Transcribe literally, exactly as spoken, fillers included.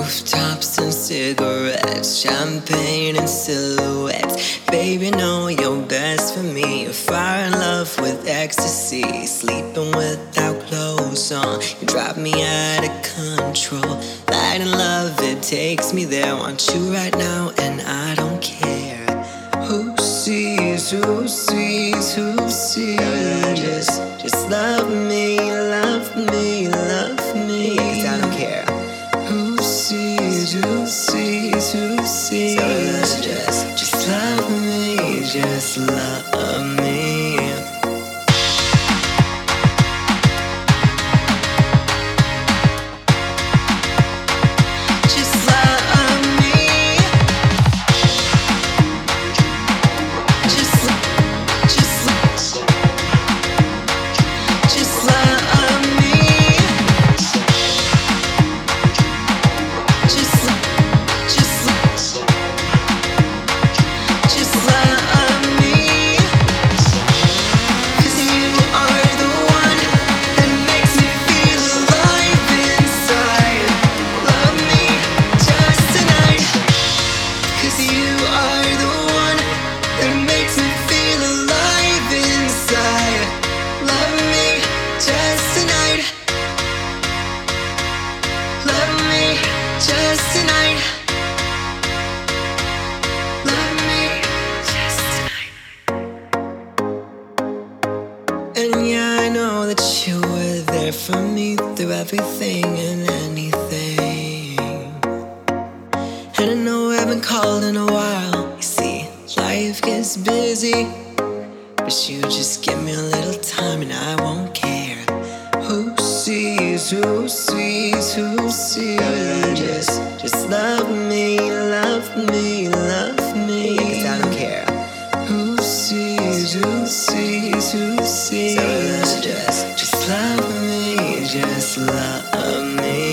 Rooftops and cigarettes, champagne and silhouettes. Baby, know you're best for me. Fire in love with ecstasy, sleeping without clothes on. You drive me out of control. Light and love, it takes me there. Want you right now, and I don't care. Who sees, who sees, who sees? Just, just love me, love me, love me. 'Cause I don't care. Who sees, who sees, who sees? So just, just love me, just love me. Just tonight. Love me just tonight. And yeah, I know that you were there for me through everything and anything. And I know I haven't called in a while. You see, life gets busy, but you just give me a little time and I won't care. Who sees, who sees, who sees? Just, just love me, love me, love me. 'Cause I don't care. Who sees, who sees, who sees? So just, just love me, just love me.